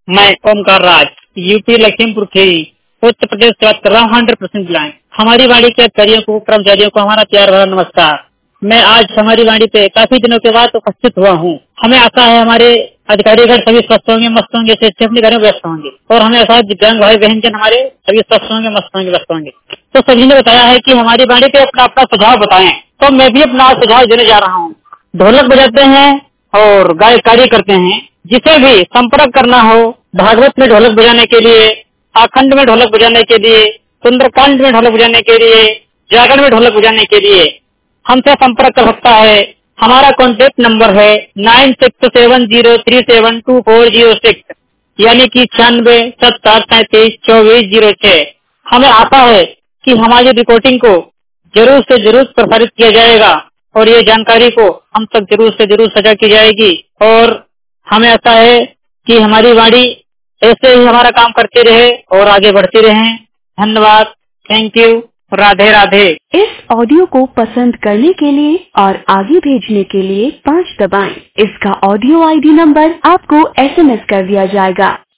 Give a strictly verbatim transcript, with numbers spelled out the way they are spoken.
मैं ओमकार राज यूपी लखीमपुर खीरी उत्तर प्रदेश से बात कर रहा हूँ। Hundred percent blind. हमारी वाणी के अधिकारियों को, कर्मचारियों को हमारा प्यार भरा नमस्कार। मैं आज हमारी वाणी पे काफी दिनों के बाद उपस्थित हुआ हूँ। हमें आशा है हमारे अधिकारीगण सभी स्वस्थ होंगे, मस्त होंगे, से अपने घर में व्यस्त होंगे और हमें ऐसा दिव्यांग भाई बहन जन हमारे सभी स्वस्थ होंगे, मस्त होंगे, व्यस्त होंगे। तो सभी ने बताया है कि हमारी वाणी पे अपना अपना सुझाव बताएं, तो मैं भी अपना सुझाव देने जा रहा हूँ। ढोलक बजाते हैं और गायकारी करते हैं। जिसे भी संपर्क करना हो भागवत में ढोलक बजाने के लिए, अखंड में ढोलक बजाने के लिए, सुंदरकांड में ढोलक बजाने के लिए, जागरण में ढोलक बजाने के लिए हमसे संपर्क कर सकता है। हमारा कॉन्टेक्ट नंबर है nine six seven zero three seven two four zero six यानी कि छियानवे सत्तर सैंतीस चौबीस जीरो छह। हमें आशा है कि हमारी रिपोर्टिंग को जरूर से जरूर प्रसारित किया जाएगा और ये जानकारी को हम तक जरूर से जरूर साझा की जाएगी और हमें ऐसा है कि हमारी वाणी ऐसे ही हमारा काम करते रहे और आगे बढ़ती रहे। धन्यवाद, थैंक यू, राधे राधे। इस ऑडियो को पसंद करने के लिए और आगे भेजने के लिए पाँच दबाएं। इसका ऑडियो आईडी नंबर आपको एसएमएस कर दिया जाएगा।